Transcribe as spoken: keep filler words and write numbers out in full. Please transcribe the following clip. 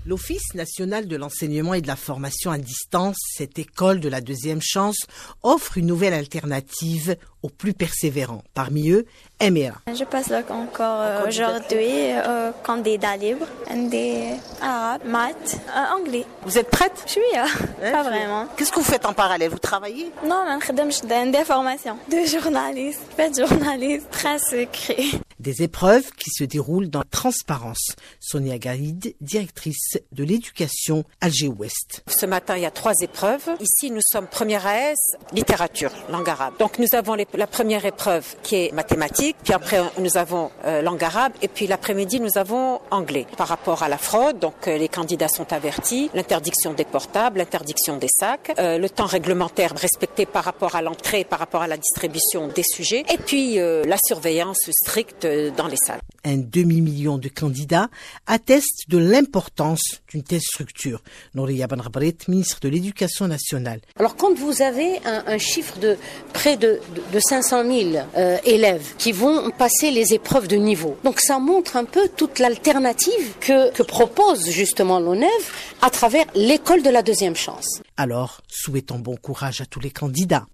L'Office national de l'enseignement et de la formation à distance, cette école de la deuxième chance, offre une nouvelle alternative aux plus persévérants. Parmi eux, Emira. Je passe là encore euh, aujourd'hui, euh, candidat libre, des arabes, maths, euh, anglais. Vous êtes prête? Je suis là, hein, pas vraiment. Qu'est-ce que vous faites en parallèle? Vous travaillez? Non, je fais des formations de journaliste. Je fais de journaliste, presse écrite. Des épreuves qui se déroulent dans la transparence. Sonia Gaïd, directrice de l'éducation Alger Ouest. Ce matin, il y a trois épreuves. Ici, nous sommes première A S, littérature, langue arabe. Donc, nous avons les, la première épreuve qui est mathématiques, puis après, nous avons euh, langue arabe, et puis l'après-midi, nous avons anglais. Par rapport à la fraude, donc euh, les candidats sont avertis, l'interdiction des portables, l'interdiction des sacs, euh, le temps réglementaire respecté par rapport à l'entrée, par rapport à la distribution des sujets, et puis euh, la surveillance stricte dans les salles. Un demi-million de candidats attestent de l'importance d'une telle structure. Nouria Ben-Rabrit, ministre de l'Éducation nationale. Alors quand vous avez un, un chiffre de près de, de, de cinq cent mille euh, élèves qui vont passer les épreuves de niveau, donc ça montre un peu toute l'alternative que, que propose justement l'ONEV à travers l'école de la deuxième chance. Alors, souhaitons bon courage à tous les candidats.